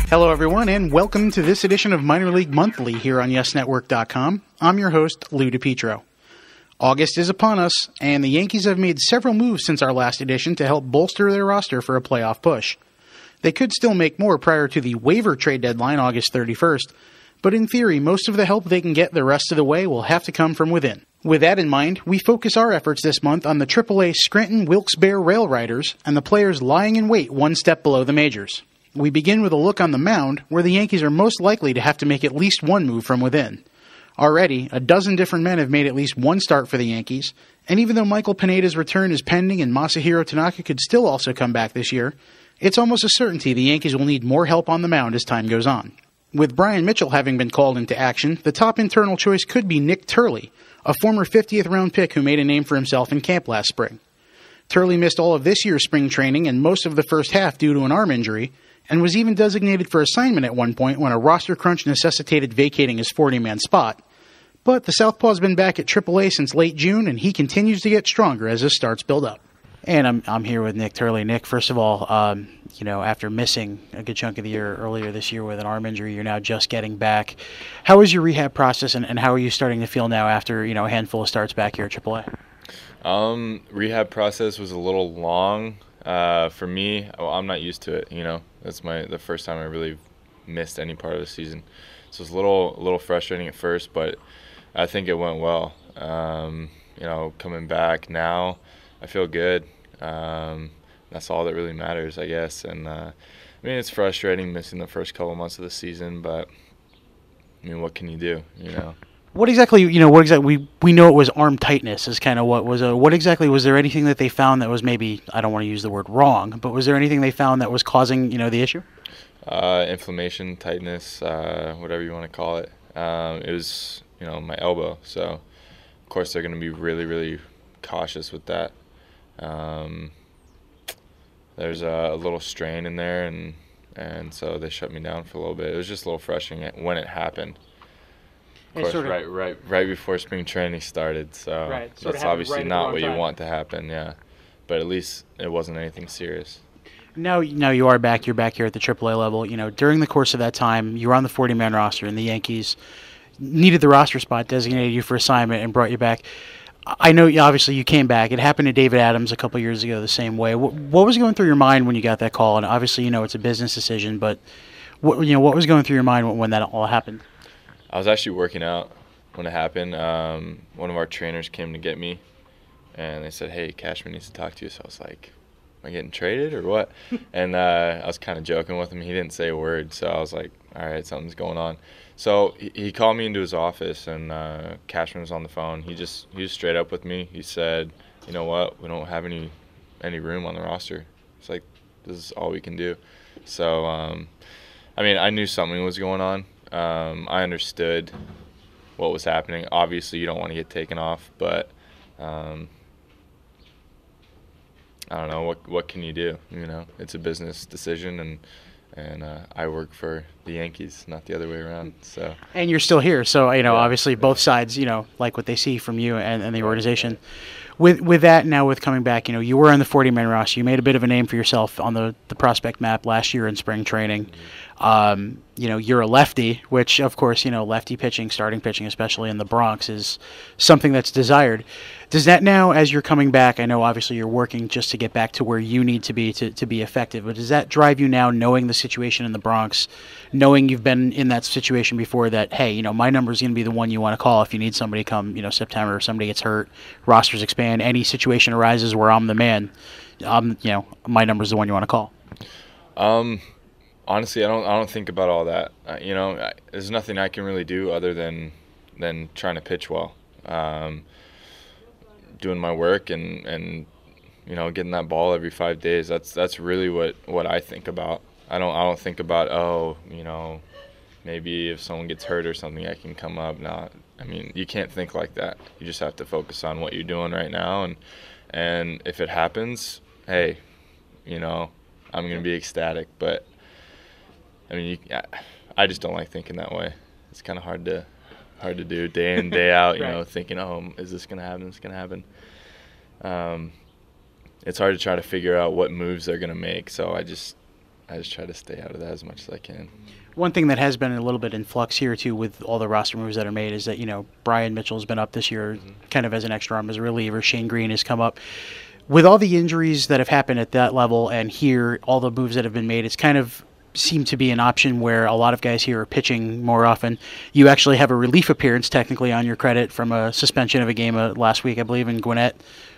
Hello, everyone, and welcome to this edition of Minor League Monthly here on YesNetwork.com. I'm your host, Lou DiPietro. August is upon us, and the Yankees have made several moves since our last edition to help bolster their roster for a playoff push. They could still make more prior to the waiver trade deadline, August 31st, but in theory, most of the help they can get the rest of the way will have to come from within. With that in mind, we focus our efforts this month on the AAA Scranton Wilkes-Barre Rail Riders and the players lying in wait one step below the majors. We begin with a look on the mound, where the Yankees are most likely to have to make at least one move from within. Already, a dozen different men have made at least one start for the Yankees, and even though Michael Pineda's return is pending and Masahiro Tanaka could still also come back this year, it's almost a certainty the Yankees will need more help on the mound as time goes on. With Brian Mitchell having been called into action, the top internal choice could be Nick Turley, a former 50th round pick who made a name for himself in camp last spring. Turley missed all of this year's spring training and most of the first half due to an arm injury, and was even designated for assignment at one point when a roster crunch necessitated vacating his 40-man spot. But the Southpaw's been back at AAA since late June, and he continues to get stronger as his starts build up. And I'm here with Nick Turley. Nick, first of all, after missing a good chunk of the year earlier this year with an arm injury, you're now just getting back. How is your rehab process, and how are you starting to feel now after a handful of starts back here at AAA? Rehab process was a little long for me. Well, I'm not used to it. That's the first time I really missed any part of the season, so it's a little frustrating at first, but I think it went well. Coming back now, I feel good. That's all that really matters, I guess. And it's frustrating missing the first couple months of the season, but what can you do? What exactly? We know it was arm tightness is kind of what was. What exactly was there anything that they found that was maybe, I don't want to use the word wrong, but was there anything they found that was causing the issue? Inflammation, tightness, whatever you want to call it. It was my elbow, so of course they're going to be really, really cautious with that. There's a little strain in there, and so they shut me down for a little bit. It was just a little frustrating when it happened. Of course, right before spring training started, so that's obviously not what you want to happen, yeah. But at least it wasn't anything serious. Now you are back. You're back here at the AAA level. During the course of that time, you were on the 40-man roster, and the Yankees needed the roster spot, designated you for assignment, and brought you back. I know, obviously, you came back. It happened to David Adams a couple years ago the same way. What was going through your mind when you got that call? And obviously, it's a business decision, but what was going through your mind when that all happened? I was actually working out when it happened. One of our trainers came to get me, and they said, "Hey, Cashman needs to talk to you." So I was like, "Am I getting traded or what?" And I was kind of joking with him. He didn't say a word, so I was like, "All right, something's going on." So he called me into his office, and Cashman was on the phone. He was straight up with me. He said, "You know what? We don't have any room on the roster." It's like, this is all we can do. So, I knew something was going on. I understood what was happening. Obviously, you don't want to get taken off, but I don't know, what can you do? It's a business decision, and I work for the Yankees, not the other way around. So. And you're still here, so obviously both sides like what they see from you and the organization. With that now, with coming back, you were on the 40-man roster. You made a bit of a name for yourself on the prospect map last year in spring training. You're a lefty, which, of course, lefty pitching, starting pitching, especially in the Bronx, is something that's desired. Does that now, as you're coming back, I know obviously you're working just to get back to where you need to be effective, but does that drive you now, knowing the situation in the Bronx, knowing you've been in that situation before, that, hey, my number is going to be the one you want to call if you need somebody come, September, or somebody gets hurt, rosters expand, any situation arises where I'm the man, my number is the one you want to call? Honestly, I don't think about all that. There's nothing I can really do other than trying to pitch well, doing my work and getting that ball every 5 days. That's really what I think about. I don't think about maybe if someone gets hurt or something I can come up. No, you can't think like that. You just have to focus on what you're doing right now, and if it happens, hey, I'm gonna be ecstatic, but. I just don't like thinking that way. It's kind of hard to do day in, day out, right. Thinking, oh, is this going to happen? It's going to happen. It's hard to try to figure out what moves they're going to make. So I I just try to stay out of that as much as I can. One thing that has been a little bit in flux here, too, with all the roster moves that are made is that, Brian Mitchell's been up this year kind of as an extra arm, as a reliever. Shane Green has come up. With all the injuries that have happened at that level and here, all the moves that have been made, it's kind of seemed to be an option where a lot of guys here are pitching more often. You actually have a relief appearance, technically, on your credit from a suspension of a game last week, I believe, in Gwinnett.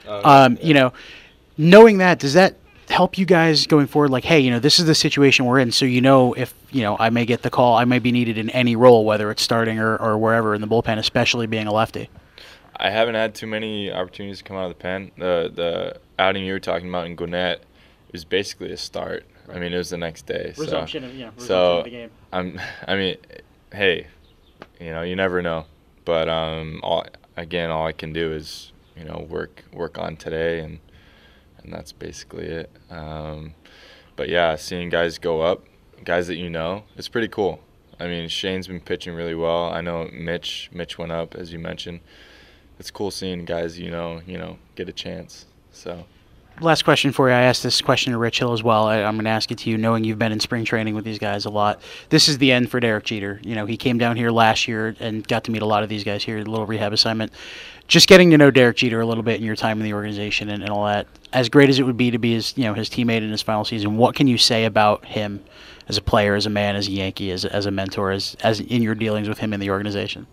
Knowing that, does that help you guys going forward? Like, hey, this is the situation we're in, so if, I may get the call, I may be needed in any role, whether it's starting or wherever in the bullpen, especially being a lefty. I haven't had too many opportunities to come out of the pen. The outing you were talking about in Gwinnett was basically a start. Right. I mean, it was the next day. Resumption of the game. Hey, you never know. But all I can do is, work on today, and that's basically it. But yeah, seeing guys go up, guys that it's pretty cool. I mean, Shane's been pitching really well. I know Mitch went up, as you mentioned. It's cool seeing guys get a chance. So. Last question for you. I asked this question to Rich Hill as well. I'm going to ask it to you, knowing you've been in spring training with these guys a lot. This is the end for Derek Jeter. He came down here last year and got to meet a lot of these guys here, a little rehab assignment. Just getting to know Derek Jeter a little bit in your time in the organization and all that, as great as it would be to be his teammate in his final season, what can you say about him as a player, as a man, as a Yankee, as a mentor, as in your dealings with him in the organization?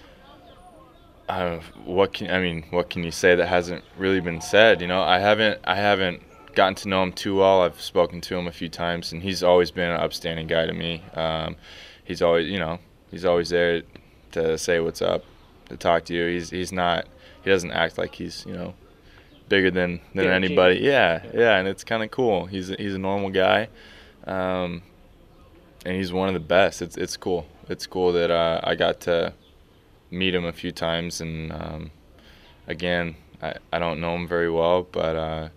What can you say that hasn't really been said? I haven't gotten to know him too well. I've spoken to him a few times, and he's always been an upstanding guy to me. He's always there to say what's up, to talk to you. He doesn't act like he's bigger than anybody. Yeah, and it's kind of cool. He's a normal guy, and he's one of the best. It's cool. It's cool that I got to meet him a few times, and again, I don't know him very well, but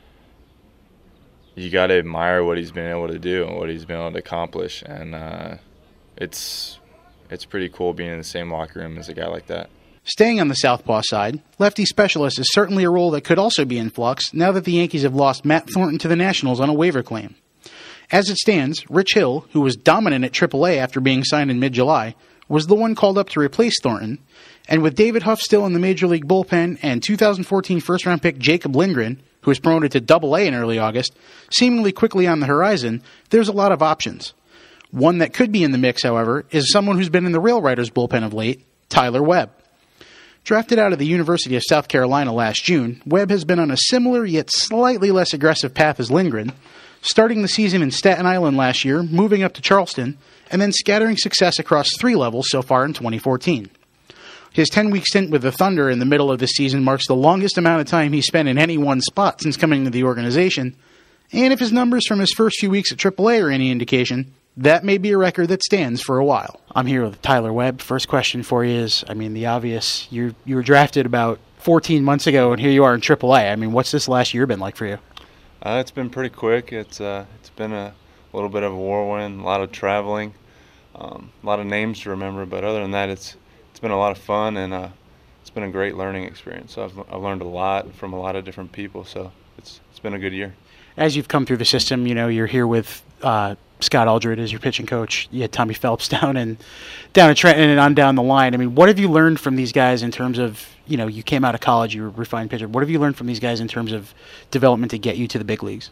you got to admire what he's been able to do and what he's been able to accomplish, and it's pretty cool being in the same locker room as a guy like that. Staying on the southpaw side, lefty specialist is certainly a role that could also be in flux now that the Yankees have lost Matt Thornton to the Nationals on a waiver claim. As it stands, Rich Hill, who was dominant at AAA after being signed in mid-July, was the one called up to replace Thornton, and with David Huff still in the Major League bullpen and 2014 first-round pick Jacob Lindgren, who was promoted to Double-A in early August, seemingly quickly on the horizon, there's a lot of options. One that could be in the mix, however, is someone who's been in the Rail Riders bullpen of late, Tyler Webb. Drafted out of the University of South Carolina last June, Webb has been on a similar yet slightly less aggressive path as Lindgren, starting the season in Staten Island last year, moving up to Charleston, and then scattering success across 3 levels so far in 2014. His 10-week stint with the Thunder in the middle of this season marks the longest amount of time he's spent in any one spot since coming to the organization, and if his numbers from his first few weeks at AAA are any indication, that may be a record that stands for a while. I'm here with Tyler Webb. First question for you is, the obvious, you were drafted about 14 months ago, and here you are in AAA. What's this last year been like for you? It's been pretty quick. It's been a little bit of a whirlwind, a lot of traveling, a lot of names to remember. But other than that, it's been a lot of fun, and it's been a great learning experience. So I've learned a lot from a lot of different people. So it's been a good year. As you've come through the system, you're here with Scott Aldred as your pitching coach. You had Tommy Phelps down at Trenton and on down the line. What have you learned from these guys in terms of, you came out of college, you were a refined pitcher. What have you learned from these guys in terms of development to get you to the big leagues?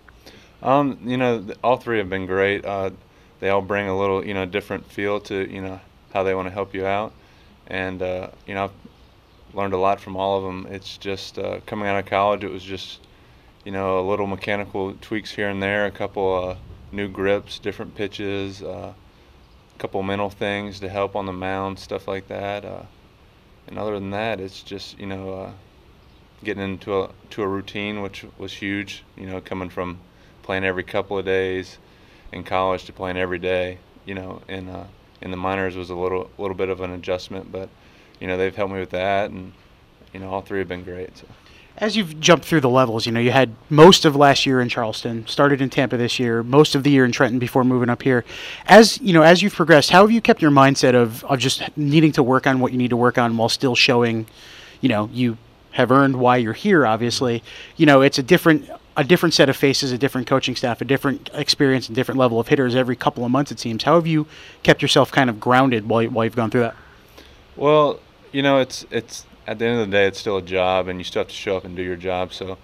All three have been great. They all bring a little, different feel to, how they want to help you out. And, I've learned a lot from all of them. It's just coming out of college, it was just, a little mechanical tweaks here and there, a couple new grips, different pitches, a couple mental things to help on the mound, stuff like that. And other than that, it's just, getting into a routine, which was huge, coming from playing every couple of days in college to playing every day, in the minors was a little bit of an adjustment, but, they've helped me with that, and, all three have been great. So. As you've jumped through the levels, you had most of last year in Charleston, started in Tampa this year, most of the year in Trenton before moving up here. As you've progressed, how have you kept your mindset of just needing to work on what you need to work on while still showing, you have earned why you're here, obviously. It's a different a different set of faces, a different coaching staff, a different experience, and different level of hitters every couple of months, it seems. How have you kept yourself kind of grounded while you've gone through that? Well, it's at the end of the day, it's still a job, and you still have to show up and do your job. So,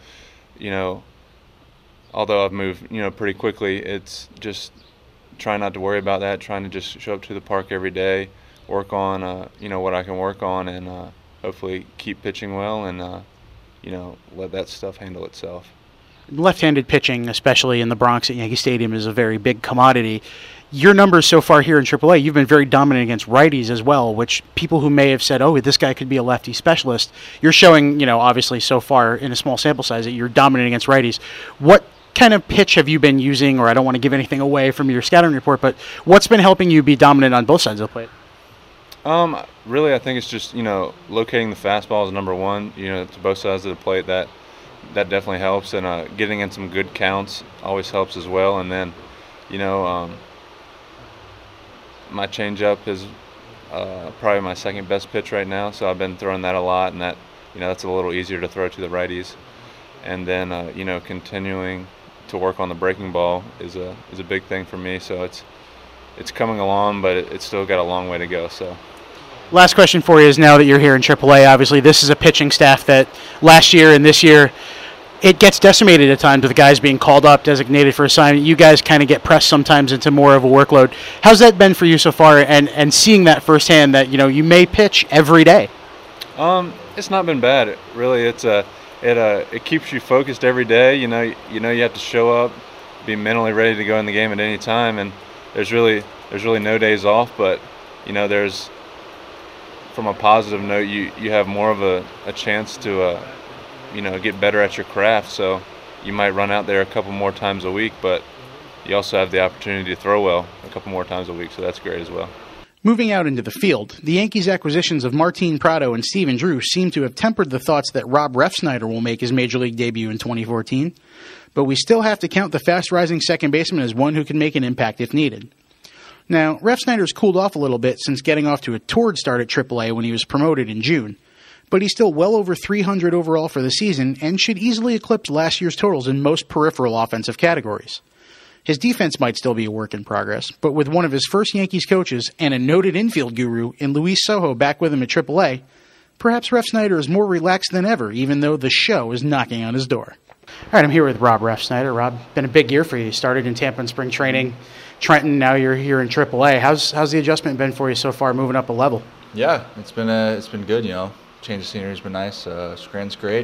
although I've moved, pretty quickly, it's just trying not to worry about that, trying to just show up to the park every day, work on, what I can work on, and hopefully keep pitching well and, let that stuff handle itself. Left-handed pitching, especially in the Bronx at Yankee Stadium, is a very big commodity. Your numbers so far here in AAA, you've been very dominant against righties as well, which people who may have said, oh, this guy could be a lefty specialist, you're showing, obviously so far in a small sample size that you're dominant against righties. What kind of pitch have you been using, or I don't want to give anything away from your scouting report, but what's been helping you be dominant on both sides of the plate? Really, I think it's just, locating the fastball is number one, to both sides of the plate. That definitely helps, and getting in some good counts always helps as well. And then, my changeup is probably my second best pitch right now, so I've been throwing that a lot, and that, that's a little easier to throw to the righties. And then, continuing to work on the breaking ball is a big thing for me. So it's coming along, but it's still got a long way to go. So. Last question for you is, now that you're here in AAA, obviously this is a pitching staff that last year and this year it gets decimated at times with guys being called up, designated for assignment. You guys kind of get pressed sometimes into more of a workload. How's that been for you so far, and seeing that firsthand that you may pitch every day? It's not been bad. It keeps you focused every day. You have to show up, be mentally ready to go in the game at any time, and there's really no days off. But there's, from a positive note, you have more of a chance to get better at your craft. So you might run out there a couple more times a week, but you also have the opportunity to throw well a couple more times a week. So that's great as well. Moving out into the field, the Yankees' acquisitions of Martin Prado and Steven Drew seem to have tempered the thoughts that Rob Refsnyder will make his Major League debut in 2014, but we still have to count the fast-rising second baseman as one who can make an impact if needed. Now, Refsnyder's cooled off a little bit since getting off to a torrid start at AAA when he was promoted in June, but he's still well over 300 overall for the season and should easily eclipse last year's totals in most peripheral offensive categories. His defense might still be a work in progress, but with one of his first Yankees coaches and a noted infield guru in Luis Sojo back with him at AAA, perhaps Refsnyder is more relaxed than ever, even though the show is knocking on his door. All right, I'm here with Rob Refsnyder. Rob, been a big year for you. You started in Tampa in spring training, Trenton, now you're here in AAA. How's the adjustment been for you so far, moving up a level? Yeah, it's been good. Change of scenery's been nice. Scranton's great.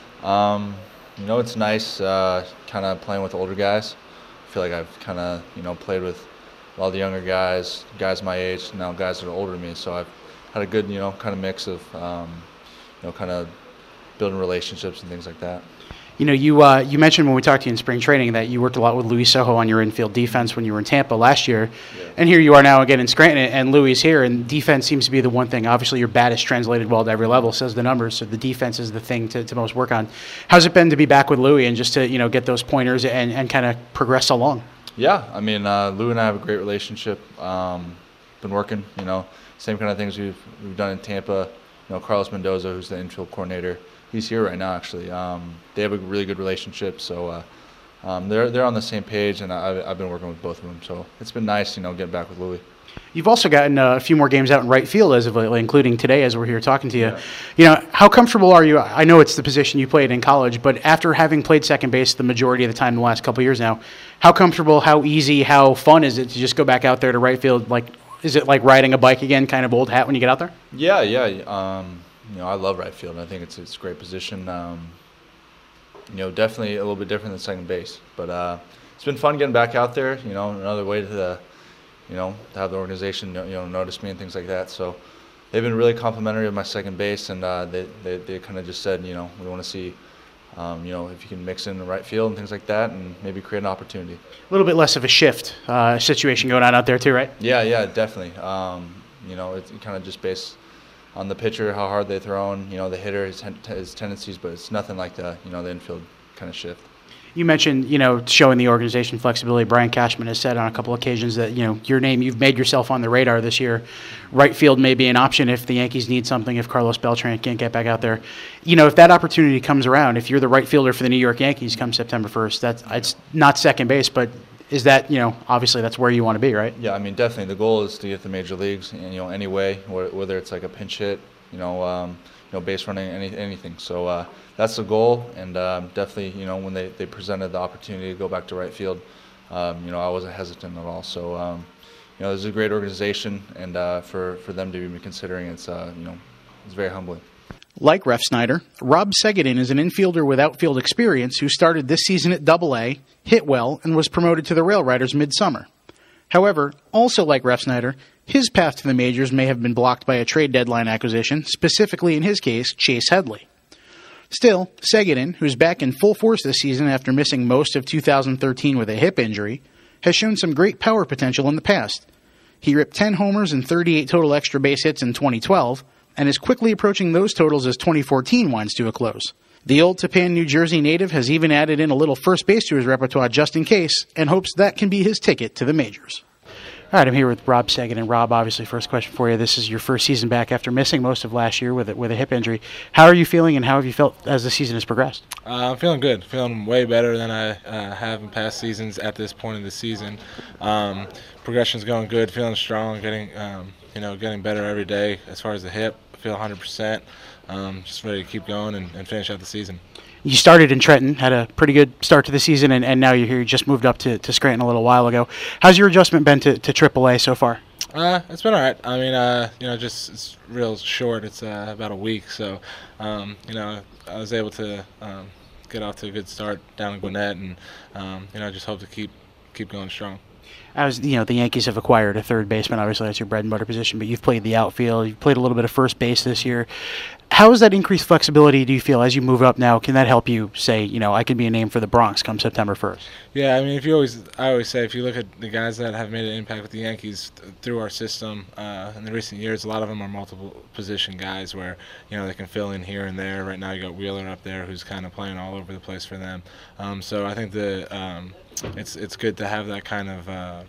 It's nice kind of playing with older guys. I feel like I've kind of, played with a lot of the younger guys my age, now guys that are older than me. So I've had a good, kind of mix of, kind of building relationships and things like that. You mentioned when we talked to you in spring training that you worked a lot with Luis Sojo on your infield defense when you were in Tampa last year. Yeah. And here you are now again in Scranton, and Luis here, and defense seems to be the one thing. Obviously, your bat is translated well to every level, says the numbers, so the defense is the thing to most work on. How's it been to be back with Louis and just to, get those pointers and kind of progress along? Yeah, Lou and I have a great relationship. Been working, same kind of things we've done in Tampa. Carlos Mendoza, who's the infield coordinator, he's here right now, actually. They have a really good relationship, so they're on the same page, and I've been working with both of them. So it's been nice, getting back with Louis. You've also gotten a few more games out in right field as of lately, including today as we're here talking to you. Yeah. How comfortable are you? I know it's the position you played in college, but after having played second base the majority of the time in the last couple of years now, how comfortable, how easy, how fun is it to just go back out there to right field? Is it like riding a bike again, kind of old hat when you get out there? Yeah. I love right field. I think it's a great position. Definitely a little bit different than second base, but it's been fun getting back out there. Another way to have the organization notice me and things like that. So they've been really complimentary of my second base, and they kind of just said, we want to see, if you can mix in the right field and things like that, and maybe create an opportunity. A little bit less of a shift situation going on out there too, right? Yeah, definitely. It's kind of just based on the pitcher, how hard they throw, the hitter, his tendencies, but it's nothing like the infield kind of shift. You mentioned, showing the organization flexibility. Brian Cashman has said on a couple occasions that, your name, you've made yourself on the radar this year. Right field may be an option if the Yankees need something, if Carlos Beltran can't get back out there. If that opportunity comes around, if you're the right fielder for the New York Yankees come September 1st, it's not second base, but is that, obviously that's where you want to be, right? Yeah, I mean, definitely the goal is to get the major leagues, and any way, whether it's like a pinch hit, base running, anything. So that's the goal, and definitely, when they presented the opportunity to go back to right field, I wasn't hesitant at all. So, this is a great organization, and for them to be considering it's very humbling. Like Refsnyder, Rob Segedin is an infielder with outfield experience who started this season at Double-A, hit well, and was promoted to the Rail Riders midsummer. However, also like Refsnyder, his path to the majors may have been blocked by a trade deadline acquisition, specifically in his case, Chase Headley. Still, Segedin, who's back in full force this season after missing most of 2013 with a hip injury, has shown some great power potential in the past. He ripped 10 homers and 38 total extra base hits in 2012, and is quickly approaching those totals as 2014 winds to a close. The old Tappan, New Jersey native has even added in a little first base to his repertoire just in case, and hopes that can be his ticket to the majors. All right, I'm here with Rob Segedin. Rob, obviously, first question for you. This is your first season back after missing most of last year with a hip injury. How are you feeling, and how have you felt as the season has progressed? I'm feeling good. Feeling way better than I have in past seasons at this point of the season. Progression's going good. Feeling strong. Getting better every day as far as the hip. I feel 100%. Just ready to keep going and finish out the season. You started in Trenton, had a pretty good start to the season, and now you're here. You just moved up to Scranton a little while ago. How's your adjustment been to AAA so far? It's been all right. I mean, just it's real short. It's about a week, so I was able to get off to a good start down in Gwinnett, and just hope to keep going strong. As the Yankees have acquired a third baseman. Obviously, that's your bread and butter position, but you've played the outfield. You've played a little bit of first base this year. How is that increased flexibility, do you feel, as you move up now? Can that help you say, I can be a name for the Bronx come September 1st? Yeah, I mean, I always say, if you look at the guys that have made an impact with the Yankees through our system in the recent years, a lot of them are multiple position guys where, they can fill in here and there. Right now you got Wheeler up there who's kind of playing all over the place for them. So I think it's good to have that kind of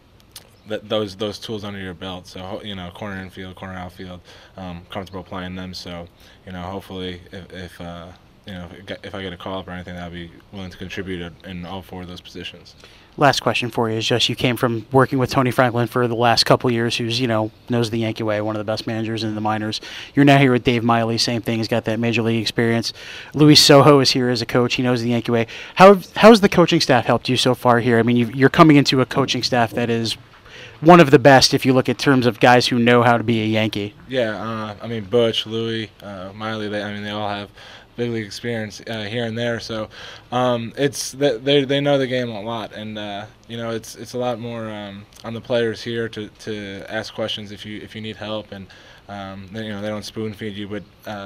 those tools under your belt. So corner infield, corner outfield, comfortable playing them. So hopefully if I get a call up or anything, I'll be willing to contribute in all four of those positions. Last question for you is just, you came from working with Tony Franklin for the last couple of years, who's knows the Yankee way, one of the best managers in the minors. You're now here with Dave Miley, same thing. He's got that major league experience. Luis Sojo is here as a coach. He knows the Yankee way. How's the coaching staff helped you so far here? I mean, you're coming into a coaching staff that is one of the best if you look at terms of guys who know how to be a Yankee. Yeah, I mean, Butch, Louis, Miley, they all have big league experience here and there. So it's they know the game a lot, and it's a lot more on the players here to ask questions if you need help, and they don't spoon feed you. But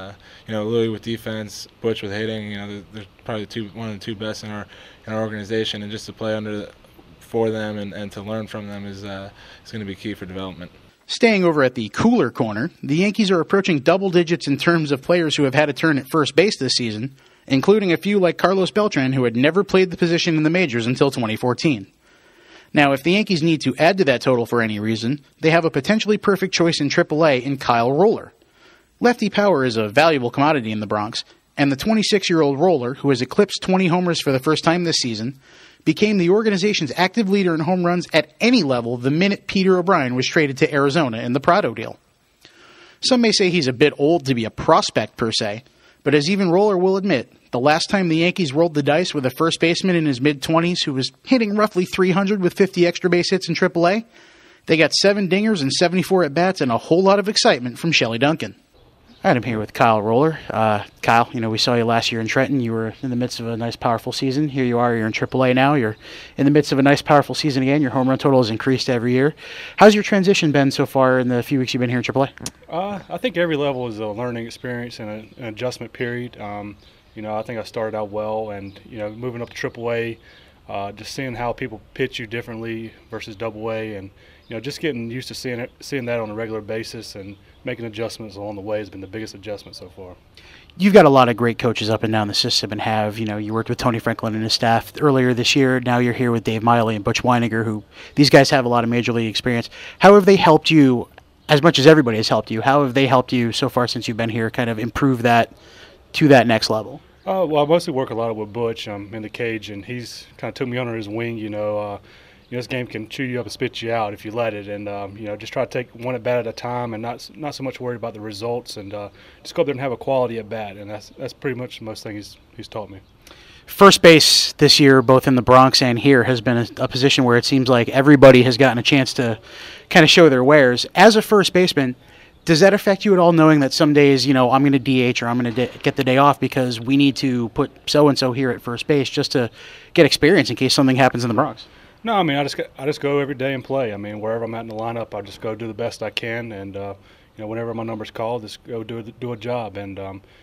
Louis with defense, Butch with hitting, they're probably one of the two best in our organization, and just to play for them and to learn from them is going to be key for development. Staying over at the cooler corner, the Yankees are approaching double digits in terms of players who have had a turn at first base this season, including a few like Carlos Beltran, who had never played the position in the majors until 2014. Now, if the Yankees need to add to that total for any reason, they have a potentially perfect choice in AAA in Kyle Roller. Lefty power is a valuable commodity in the Bronx, and the 26-year-old Roller, who has eclipsed 20 homers for the first time this season, became the organization's active leader in home runs at any level the minute Peter O'Brien was traded to Arizona in the Prado deal. Some may say he's a bit old to be a prospect per se, but as even Roller will admit, the last time the Yankees rolled the dice with a first baseman in his mid-20s who was hitting roughly .300 with 50 extra base hits in AAA, they got 7 dingers and 74 at-bats and a whole lot of excitement from Shelley Duncan. All right, I'm here with Kyle Roller. Kyle, we saw you last year in Trenton. You were in the midst of a nice, powerful season. Here you are. You're in AAA now. You're in the midst of a nice, powerful season again. Your home run total has increased every year. How's your transition been so far in the few weeks you've been here in AAA? I think every level is a learning experience and an adjustment period. I think I started out well, and moving up to AAA, just seeing how people pitch you differently versus AA, and just getting used to seeing that on a regular basis, and making adjustments along the way has been the biggest adjustment so far. You've got a lot of great coaches up and down the system and have, you worked with Tony Franklin and his staff earlier this year. Now you're here with Dave Miley and Butch Weiniger, who these guys have a lot of major league experience. How have they helped you, as much as everybody has helped you, how have they helped you so far since you've been here kind of improve that to that next level? Well, I mostly work a lot with Butch in the cage, and he's kind of took me under his wing, this game can chew you up and spit you out if you let it, and just try to take one at bat at a time, and not so much worried about the results, and just go up there and have a quality at bat, and that's pretty much the most thing he's taught me. First base this year, both in the Bronx and here, has been a position where it seems like everybody has gotten a chance to kind of show their wares. As a first baseman, does that affect you at all, knowing that some days, I'm going to DH or I'm going to get the day off because we need to put so-and-so here at first base just to get experience in case something happens in the Bronx? No, I mean, I just go every day and play. I mean, wherever I'm at in the lineup, I just go do the best I can, and whenever my number's called, just go do a job. And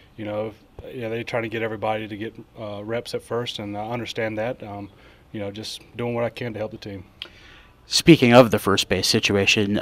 they try to get everybody to get reps at first, and I understand that. Just doing what I can to help the team. Speaking of the first base situation,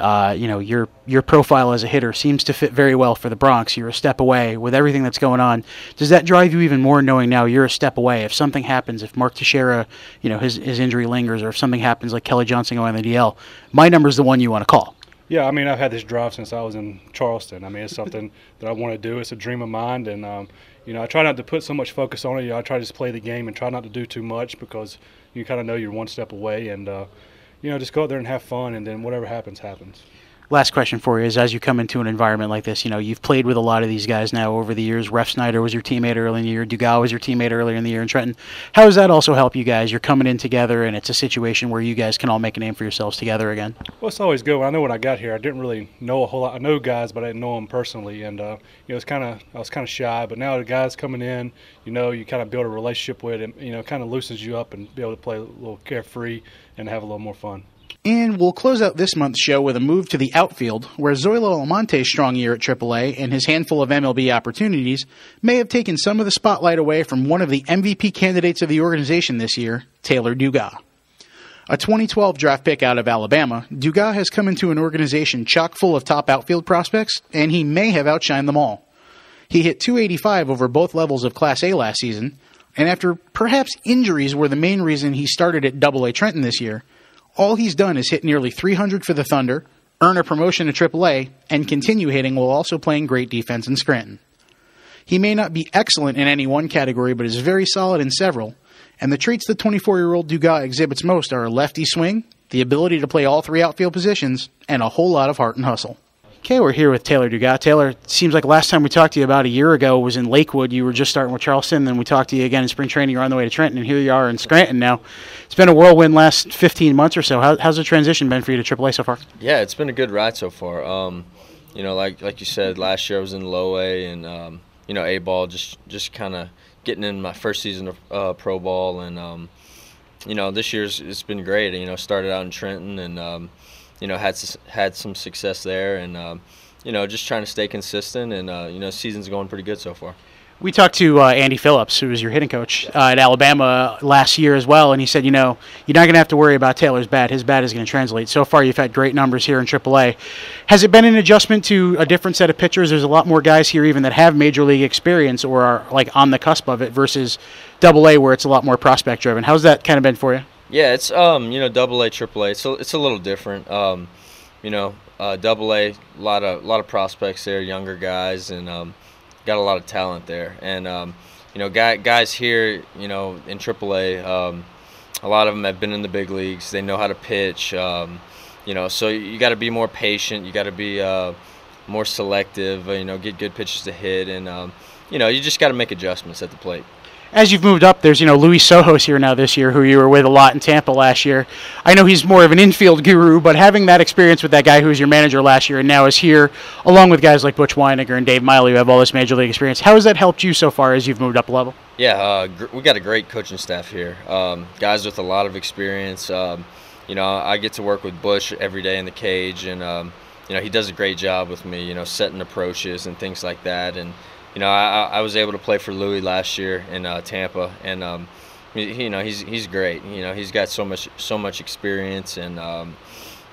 your profile as a hitter seems to fit very well for the Bronx. You're a step away with everything that's going on. Does that drive you even more, knowing now you're a step away? If something happens, if Mark Teixeira, his injury lingers, or if something happens like Kelly Johnson going on the DL, my number's the one you want to call. Yeah, I mean, I've had this drive since I was in Charleston. I mean, it's something that I want to do. It's a dream of mine, and I try not to put so much focus on it. I try to just play the game and try not to do too much, because you kind of know you're one step away, and just go out there and have fun, and then whatever happens, happens. Last question for you is, as you come into an environment like this, you've played with a lot of these guys now over the years. Ref Snyder was your teammate early in the year. Dugas was your teammate earlier in the year in Trenton. How does that also help you guys? You're coming in together, and it's a situation where you guys can all make a name for yourselves together again. Well, it's always good. I know when I got here, I didn't really know a whole lot. I know guys, but I didn't know them personally, and I was kind of shy. But now the guys coming in, you kind of build a relationship with, and kind of loosens you up and be able to play a little carefree and have a little more fun. And we'll close out this month's show with a move to the outfield, where Zoilo Almonte's strong year at AAA and his handful of MLB opportunities may have taken some of the spotlight away from one of the MVP candidates of the organization this year, Taylor Dugas. A 2012 draft pick out of Alabama, Dugas has come into an organization chock full of top outfield prospects, and he may have outshined them all. He hit .285 over both levels of Class A last season, and after perhaps injuries were the main reason he started at AA Trenton this year, all he's done is hit nearly .300 for the Thunder, earn a promotion to AAA, and continue hitting while also playing great defense in Scranton. He may not be excellent in any one category, but is very solid in several, and the traits the 24-year-old Dugas exhibits most are a lefty swing, the ability to play all three outfield positions, and a whole lot of heart and hustle. Okay, we're here with Taylor Dugas. Taylor, it seems like last time we talked to you about a year ago was in Lakewood. You were just starting with Charleston, then we talked to you again in spring training. You're on the way to Trenton, and here you are in Scranton now. It's been a whirlwind last 15 months or so. How's the transition been for you to AAA so far? Yeah, it's been a good ride so far. Like you said, last year I was in low A and A-ball, just kind of getting in my first season of pro ball, and this year's it's been great. Started out in Trenton and had some success there, and just trying to stay consistent, and season's going pretty good so far. We talked to Andy Phillips, who was your hitting coach at Alabama last year as well, and he said, you're not going to have to worry about Taylor's bat. His bat is going to translate. So far, you've had great numbers here in AAA. Has it been an adjustment to a different set of pitchers? There's a lot more guys here even that have major league experience or are like on the cusp of it versus AA, where it's a lot more prospect driven. How's that kind of been for you? Yeah, it's AA, AAA, so it's a little different. AA, a lot of prospects there, younger guys, and got a lot of talent there. And guys here, in AAA, a lot of them have been in the big leagues. They know how to pitch. So you got to be more patient. You got to be more selective. Get good pitches to hit, and you just got to make adjustments at the plate. As you've moved up, there's, Luis Sojo's here now this year, who you were with a lot in Tampa last year. I know he's more of an infield guru, but having that experience with that guy who was your manager last year and now is here, along with guys like Butch Weiniger and Dave Miley, who have all this major league experience, how has that helped you so far as you've moved up a level? Yeah, we got a great coaching staff here. Guys with a lot of experience. I get to work with Butch every day in the cage, and he does a great job with me, setting approaches and things like that. And I was able to play for Louis last year in Tampa, and he's great. He's got so much experience, and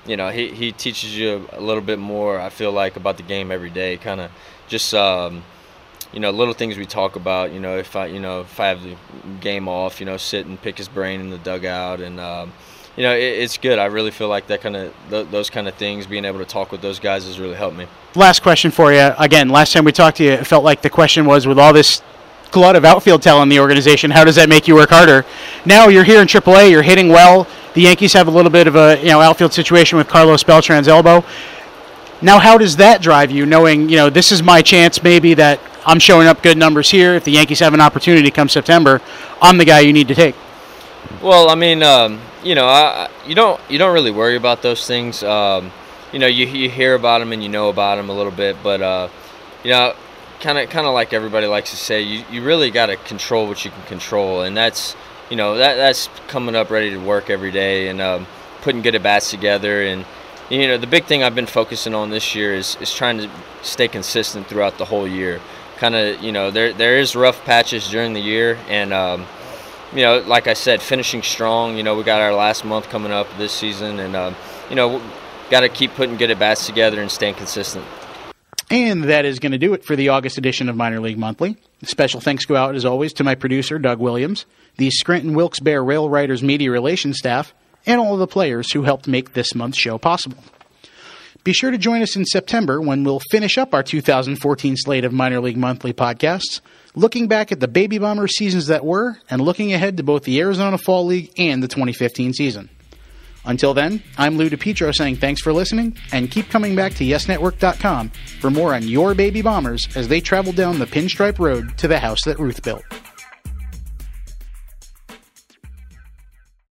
you know, he teaches you a little bit more, I feel like, about the game every day. Kind of just you know, little things we talk about. You know, if I have the game off, you know, sit and pick his brain in the dugout, and you know, it's good. I really feel like those kind of things, being able to talk with those guys, has really helped me. Last question for you. Again, last time we talked to you, it felt like the question was, with all this glut of outfield talent in the organization, how does that make you work harder? Now you're here in AAA, you're hitting well. The Yankees have a little bit of a, you know, outfield situation with Carlos Beltran's elbow. Now, how does that drive you, knowing, you know, this is my chance maybe that I'm showing up good numbers here. If the Yankees have an opportunity come September, I'm the guy you need to take. Well, I mean, you know, you don't really worry about those things. You know, you hear about them and you know about them a little bit, but you know, kind of like everybody likes to say, you really got to control what you can control, and that's, you know, that's coming up ready to work every day and putting good at bats together. And you know, the big thing I've been focusing on this year is trying to stay consistent throughout the whole year. Kind of, you know, there is rough patches during the year, and you know, like I said, finishing strong. You know, we got our last month coming up this season, and you know, got to keep putting good at bats together and staying consistent. And that is going to do it for the August edition of Minor League Monthly. Special thanks go out, as always, to my producer, Doug Williams, the Scranton Wilkes-Barre Rail Riders media relations staff, and all of the players who helped make this month's show possible. Be sure to join us in September when we'll finish up our 2014 slate of Minor League Monthly podcasts, looking back at the Baby Bombers seasons that were and looking ahead to both the Arizona Fall League and the 2015 season. Until then, I'm Lou DiPietro saying thanks for listening, and keep coming back to YesNetwork.com for more on your Baby Bombers as they travel down the pinstripe road to the house that Ruth built.